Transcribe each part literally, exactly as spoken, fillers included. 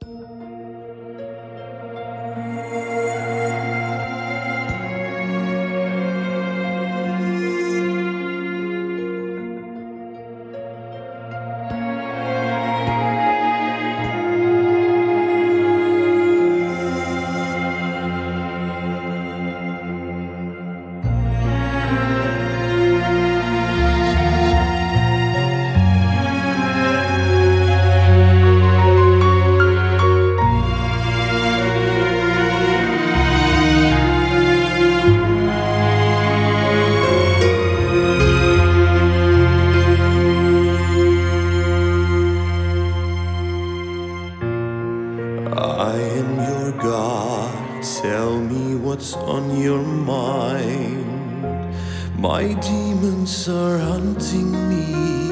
I am your God, tell me what's on your mind. My demons are hunting me,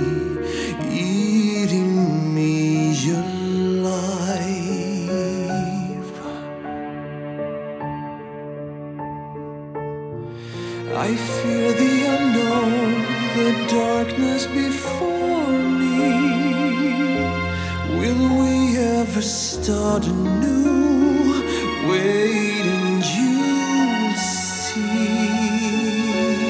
eating me alive. I fear the unknown, the darkness before me. Will we ever start anew? Wait and you'll see.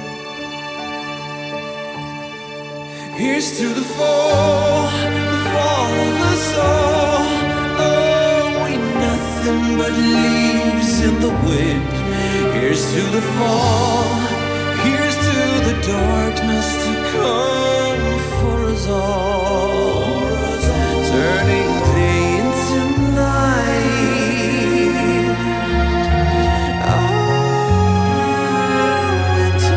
Here's to the fall, the fall of us all. Oh, we nothing but leaves in the wind. Here's to the fall, here's to the darkness to come for us all. Turning day into night. Oh, into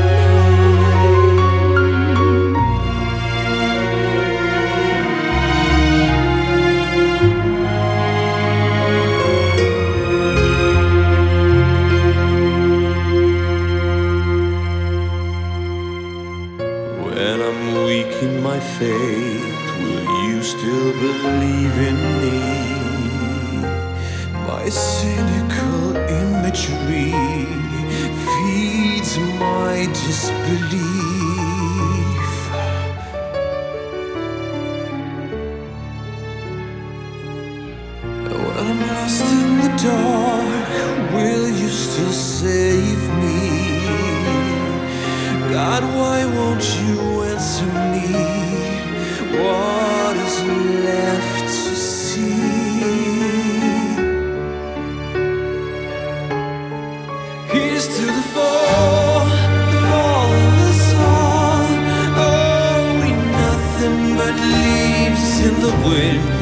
When I'm weak in my faith, will you still believe in me? My cynical imagery feeds my disbelief. When I'm lost in the dark, will you still save me? God, why won't you answer me? What is left to see? Here's to the fall, the fall of us all. Oh, we nothing but leaves in the wind.